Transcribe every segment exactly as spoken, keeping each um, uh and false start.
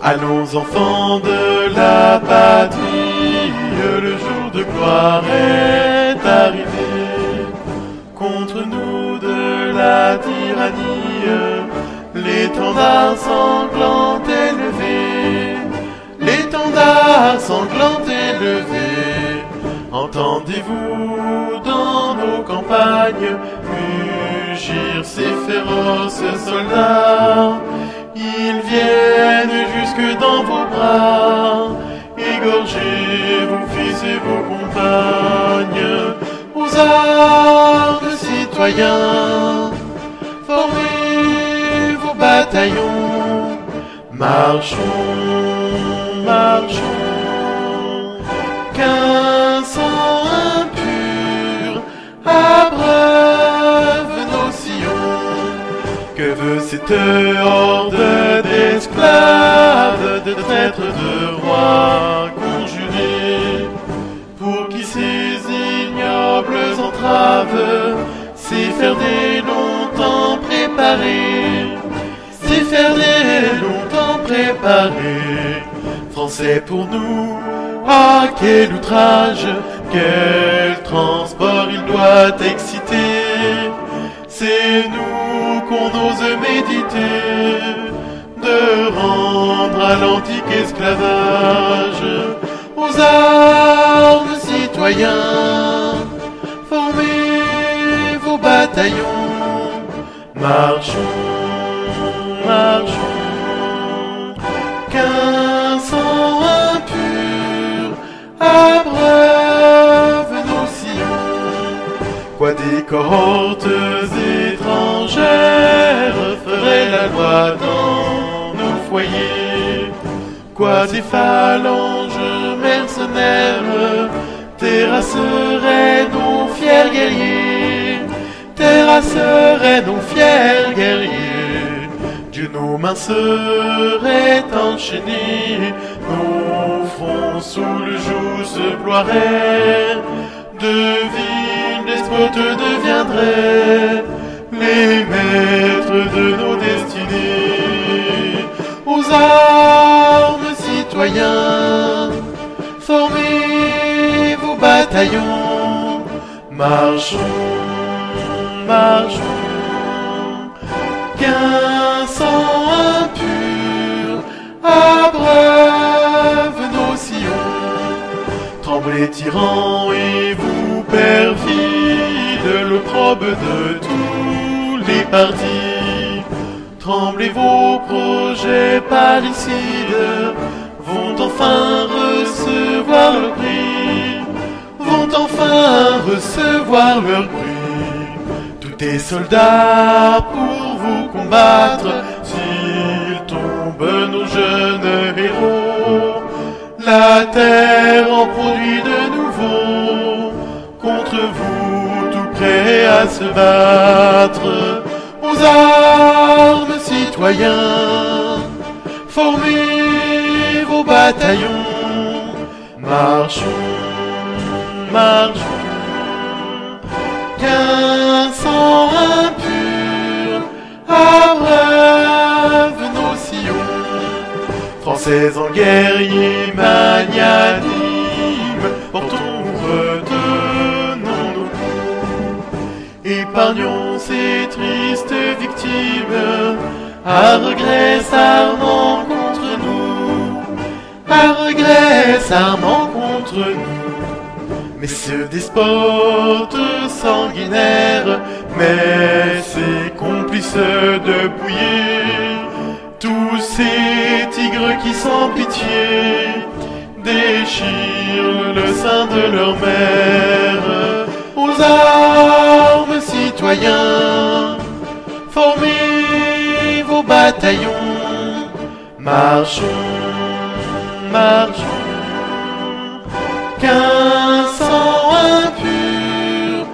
Allons enfants de la patrie, le jour de gloire est arrivé. Contre nous de la tyrannie, l'étendard sanglant est levé. L'étendard sanglant est levé. Entendez-vous dans nos campagnes mugir ces féroces soldats? Ils viennent jusque dans vos bras, égorger vos fils et vos compagnes. Aux armes, citoyens, formez vos bataillons. Marchons, marchons, qu'un sang impur abreuve nos sillons. Que veut cette horde d'esclaves, de traîtres, de rois conjurés? Pour qui ces ignobles entraves, ces faire des longtemps préparés, ces faire des longtemps préparés. Français pour nous, ah quel outrage, quel transport il doit exciter. C'est nous qu'on ose méditer de rendre à l'antique esclavage. Aux armes, citoyens, formez vos bataillons. Marchons, marchons, qu'un sang impur abreuve nos sillons. Quoi des cohortes étrangères feraient la loi dans nos foyers? Quoi des phalanges mercenaires terrasseraient nos fiers guerriers? Terrasseraient nos fiers guerriers. Dieu, nos mains seraient enchaînées, nos fronts sous le joug se ploieraient. De villes despotes deviendraient les maîtres de nos destinées. Aux armes, citoyens, formez vos bataillons. Marchons, marchons, qu'un sang impur abreuve nos sillons. Tremblez tyrans et vous perfides, l'opprobre de tous les partis. Tremblez, vos projets parricides vont enfin recevoir leur prix, vont enfin recevoir leur prix. Tous tes soldats pour vous combattre, s'ils tombent nos jeunes héros, la terre en produit de nouveau. Contre vous, tout prêt à se battre. Aux armes, citoyens, formez vos bataillons. Marchons, marchons, qu'un sang impur abreuve nos sillons. Français en guerriers magnanimes, portons, retenons nos coups. Épargnons ces tristes victimes, à regret s'armant contre nous, à regret s'armant contre nous. Mais ce despote sanguinaire, mais ces complices de bouillé, tous ces tigres qui sans pitié déchirent le sein de leur mère. Aux armes, citoyens, formez vos bataillons. Marchons, marchons, qu'un sang impur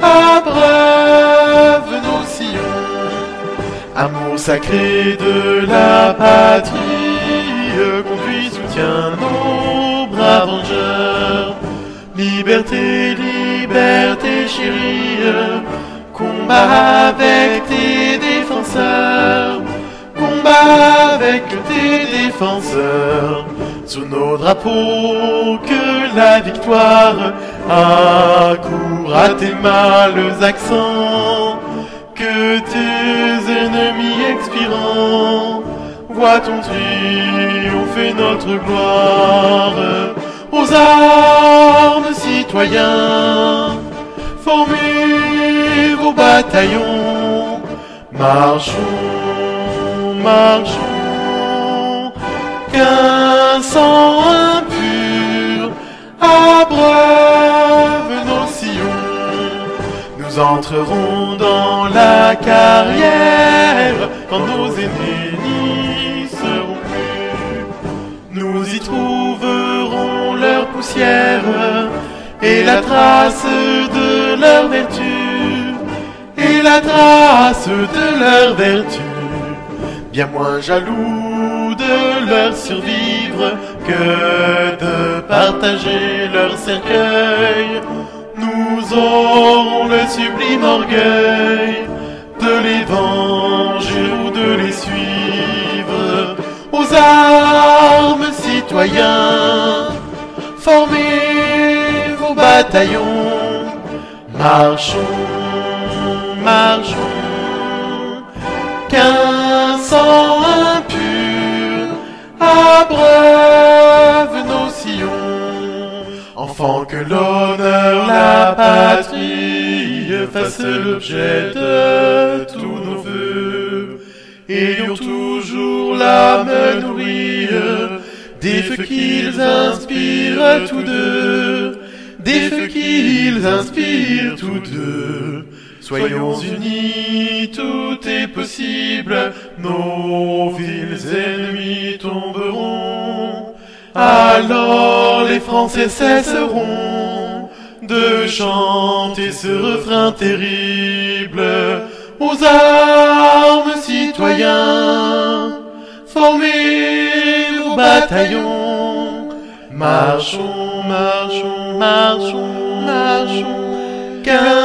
abreuve nos sillons. Amour sacré de la patrie, conduit, soutient nos braves vengeurs. Liberté, liberté chérie, combat avec tes défenseurs. Combat combat avec tes défenseurs, sous nos drapeaux que la victoire accourt à tes mâles accents, que tes ennemis expirants voient ton triomphe et notre gloire. Aux armes, citoyens, formez vos bataillons, marchons, marchons, qu'un sang impur abreuve nos sillons. Nous entrerons dans la carrière quand nos ennemis n'y seront plus. Nous y trouverons leur poussière et la trace de leur vertu, et la trace de leur vertu. Bien moins jaloux de leur survivre que de partager leur cercueil, nous aurons le sublime orgueil de les venger ou de les suivre. Aux armes, citoyens, formez vos bataillons, marchons, marchons, qu'un sang impur abreuve nos sillons. Enfants, que l'honneur, la patrie fasse l'objet de tous nos vœux. Ayons toujours l'âme nourrie des feux qu'ils inspirent tous deux, des feux qu'ils inspirent tous deux. Soyons unis, tout est possible, nos vils ennemis tomberont. Alors les Français cesseront de chanter ce refrain terrible. Aux armes, citoyens, formez vos bataillons, marchons, marchons, marchons, marchons, qu'un